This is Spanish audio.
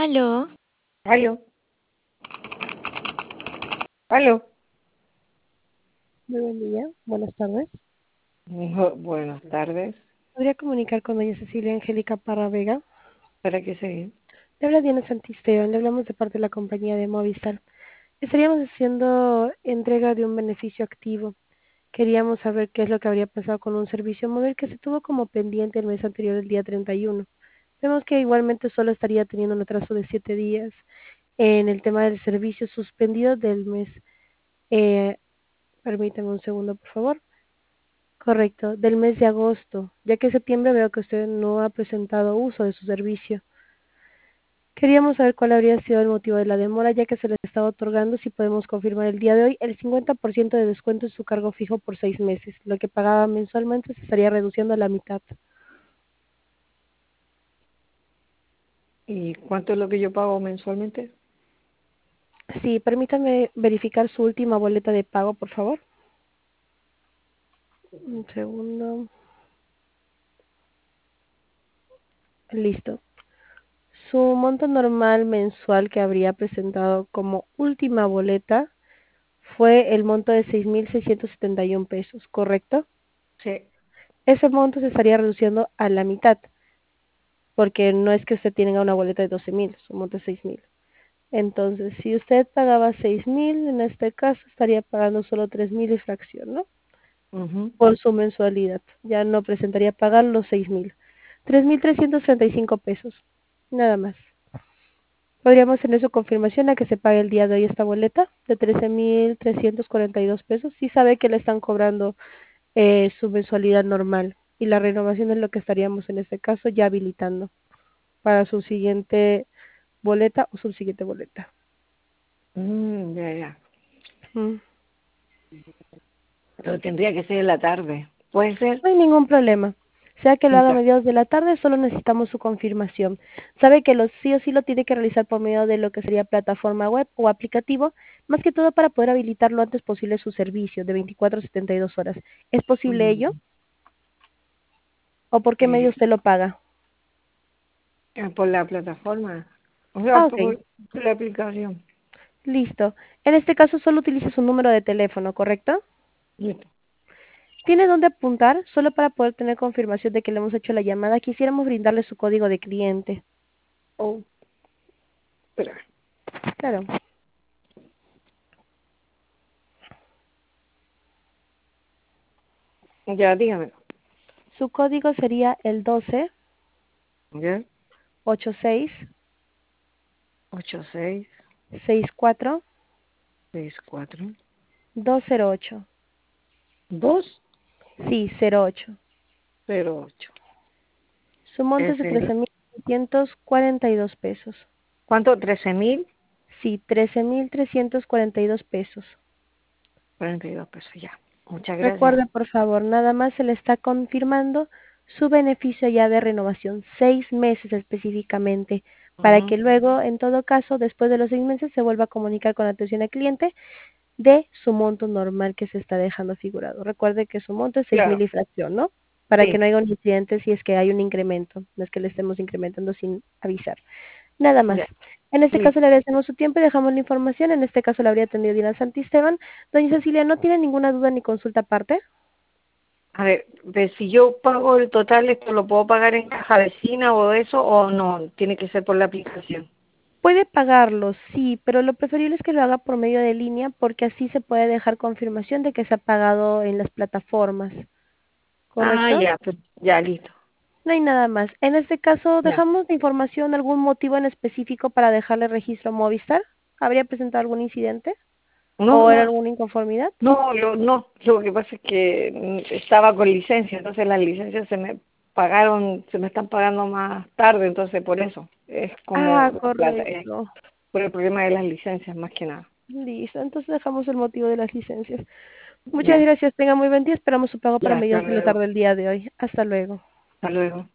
Aló, Aló, aló. Muy buen día, buenas tardes. Buenas tardes. ¿Podría comunicar con doña Cecilia Angélica Parra Vega? ¿Para qué seguir? Le habla Diana Santisteban, le hablamos de parte de la compañía de Movistar. Estaríamos haciendo entrega de un beneficio activo. Queríamos saber qué es lo que habría pasado con un servicio móvil que se tuvo como pendiente el mes anterior, el día 31. Vemos que igualmente solo estaría teniendo un atraso de 7 días en el tema del servicio suspendido del mes. Eh, Permítame un segundo, por favor. Correcto, del mes de agosto, ya que en septiembre veo que usted no ha presentado uso de su servicio. Queríamos saber cuál habría sido el motivo de la demora, ya que se le estaba otorgando, si podemos confirmar el día de hoy, el 50% de descuento en su cargo fijo por 6 meses. Lo que pagaba mensualmente se estaría reduciendo a la mitad. ¿Y cuánto es lo que yo pago mensualmente? Sí, permítame verificar su última boleta de pago, por favor. Un segundo. Listo. Su monto normal mensual que habría presentado como última boleta fue el monto de 6.671 pesos, ¿correcto? Sí. Ese monto se estaría reduciendo a la mitad, porque no es que usted tenga una boleta de 12.000, su monto es 6.000. Entonces, si usted pagaba 6.000, en este caso estaría pagando solo 3.000 y fracción, ¿no? Ujú. Por su mensualidad. Ya no presentaría pagar los 6.000. 3.335 pesos, nada más. Podríamos tener su confirmación a que se pague el día de hoy esta boleta de 13.342 pesos. Sí sabe que le están cobrando su mensualidad normal y la renovación es lo que estaríamos en este caso ya habilitando para su siguiente boleta o subsiguiente boleta. Ya, ya. Mm. Pero tendría que ser en la tarde. ¿Puede ser? No hay ningún problema. Sea que lo haga a Ya. mediados de la tarde, solo necesitamos su confirmación. Sabe que sí o sí lo tiene que realizar por medio de lo que sería plataforma web o aplicativo, más que todo para poder habilitar lo antes posible su servicio de 24 a 72 horas. ¿Es posible ello? Mm, ¿O por qué medio eh, usted lo paga? por la plataforma. O sea, Ah, ok. por la aplicación. Listo. En este caso solo utiliza su número de teléfono, ¿correcto? Listo. ¿Tiene dónde apuntar? Solo para poder tener confirmación de que le hemos hecho la llamada, quisiéramos brindarle su código de cliente. Oh, espera. Claro. Ya, dígame. Su código sería el Ya. 12 Ocho seis 86 seis cuatro 64 208. dos Sí, 08. cero ocho. Su monto es Es de el, 13.342 pesos. ¿cuánto? 13.000. Sí, 13.342 pesos. 42 pesos, ya. Muchas gracias. Recuerde, por favor, nada más se le está confirmando su beneficio ya de renovación, 6 meses específicamente, para Ujú. que luego, en todo caso, después de los 6 meses, se vuelva a comunicar con atención al cliente de su monto normal que se está dejando figurado. Recuerde que su monto es 6.000 Claro, y fracción, ¿no? Para que sí. no haya un incidente si es que hay un incremento, no es que le estemos incrementando sin avisar. Nada más. Ya, En este caso listo. le agradecemos su tiempo y dejamos la información. En este caso la habría atendido Dina Santisteban. Doña Cecilia, ¿no tiene ninguna duda ni consulta aparte? A ver, si yo pago el total, ¿esto lo puedo pagar en caja vecina o eso o no? Tiene que ser por la aplicación. Puede pagarlo, sí, pero lo preferible es que lo haga por medio de línea porque así se puede dejar confirmación de que se ha pagado en las plataformas, Ah, ¿correcto? ya, pues, ya, listo. No hay nada más. En este caso, Ya. ¿dejamos de información algún motivo en específico para dejarle registro a Movistar? ¿Habría presentado algún incidente? No, ¿O era no, alguna inconformidad? no, no. Lo que pasa es que estaba con licencia, entonces las licencias se me están pagando más tarde, entonces por eso. Es como Ah, la plata, es correcto. por el problema de las licencias más que nada. Listo, entonces dejamos el motivo de las licencias. Muchas Ya, gracias, tenga muy buen día. Esperamos su pago para ya, hasta mediados de la luego. tarde del día de hoy. Hasta luego. Hasta luego.